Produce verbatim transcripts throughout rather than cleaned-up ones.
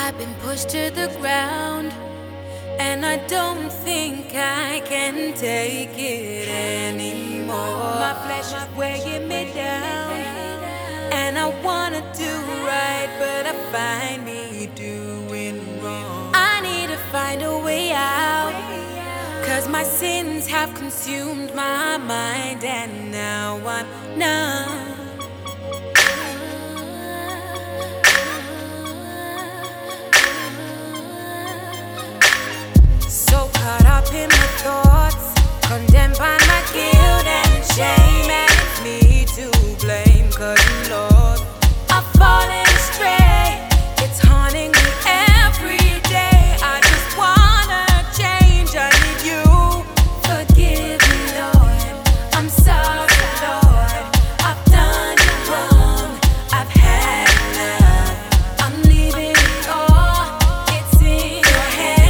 I've been pushed to the ground, and I don't think I can take it anymore. My flesh is weighing me down, and I wanna do right, but I find me doing wrong. I need to find a way out, 'cause my sins have consumed my mind, and now I'm numb. So caught up in my thoughts, condemned by my guilt and shame, and it's me to blame, 'cause Lord, I've fallen astray. It's haunting me every day. I just wanna change, I need you. Forgive me, Lord, I'm sorry, Lord, I've done you wrong, I've had enough, I'm leaving it all, it's in your hands.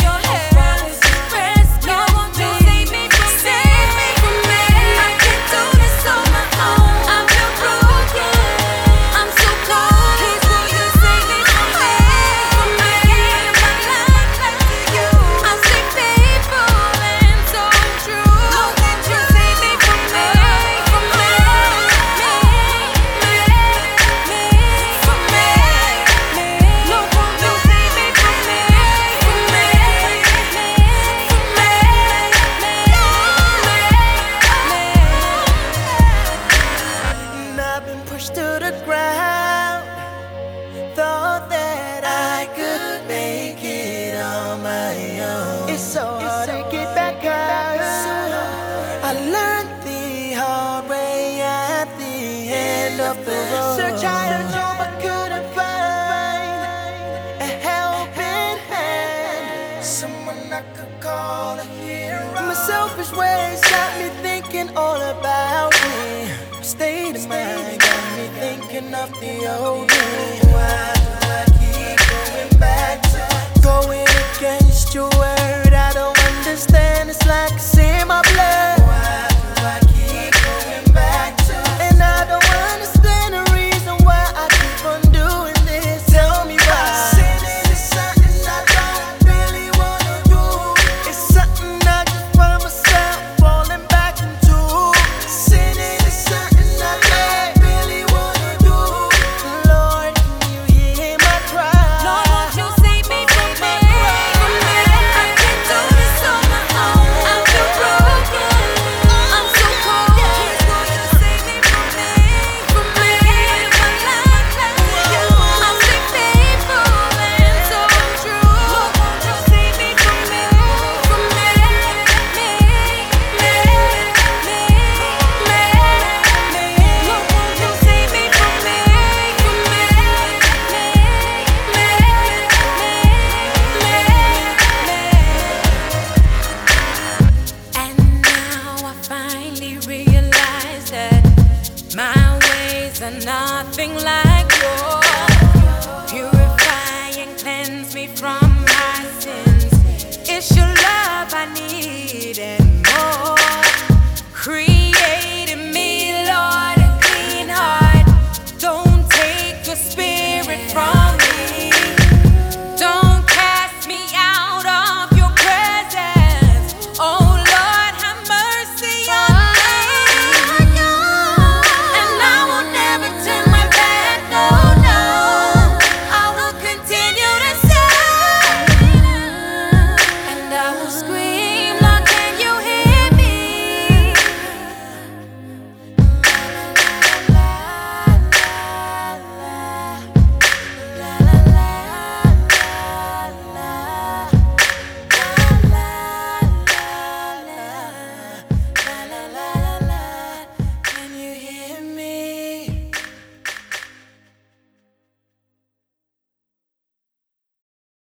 To the ground, thought that I could make it on my own. It's so hard to get back out. I learned the hard way at the end of the road. Search high and low, but couldn't find a helping hand, someone I could call a hero. My selfish ways got me thinking all about me. State of mind got me thinking of the old me. Why do I keep going back to going against your word? I don't understand. It's like it's in my blood.